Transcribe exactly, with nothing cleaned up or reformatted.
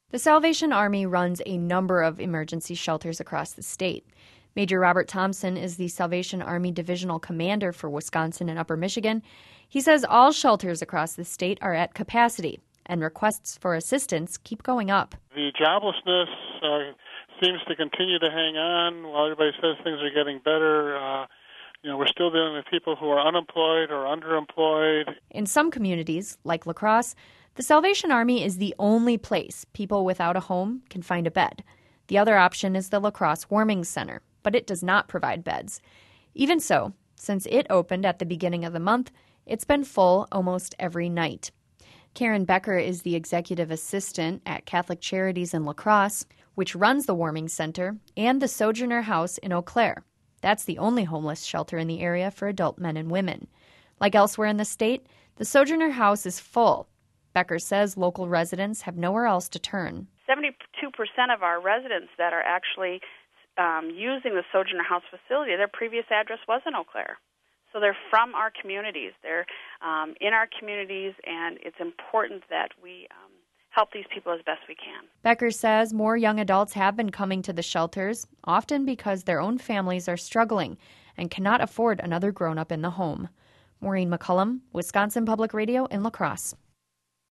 The Salvation Army runs a number of emergency shelters across the state. Major Robert Thompson is the Salvation Army Divisional Commander for Wisconsin and Upper Michigan. He says all shelters across the state are at capacity, and requests for assistance keep going up. The joblessness uh, seems to continue to hang on while everybody says things are getting better. Uh, you know, we're still dealing with people who are unemployed or underemployed. In some communities, like La Crosse, the Salvation Army is the only place people without a home can find a bed. The other option is the La Crosse Warming Center, but it does not provide beds. Even so, since it opened at the beginning of the month, it's been full almost every night. Karen Becker is the executive assistant at Catholic Charities in La Crosse, which runs the Warming Center and the Sojourner House in Eau Claire. That's the only homeless shelter in the area for adult men and women. Like elsewhere in the state, the Sojourner House is full. Becker says local residents have nowhere else to turn. seventy-two percent of our residents that are actually um, using the Sojourner House facility, their previous address was in Eau Claire. So they're from our communities. They're um, in our communities, and it's important that we um, help these people as best we can. Becker says more young adults have been coming to the shelters, often because their own families are struggling and cannot afford another grown-up in the home. Maureen McCullum, Wisconsin Public Radio in La Crosse.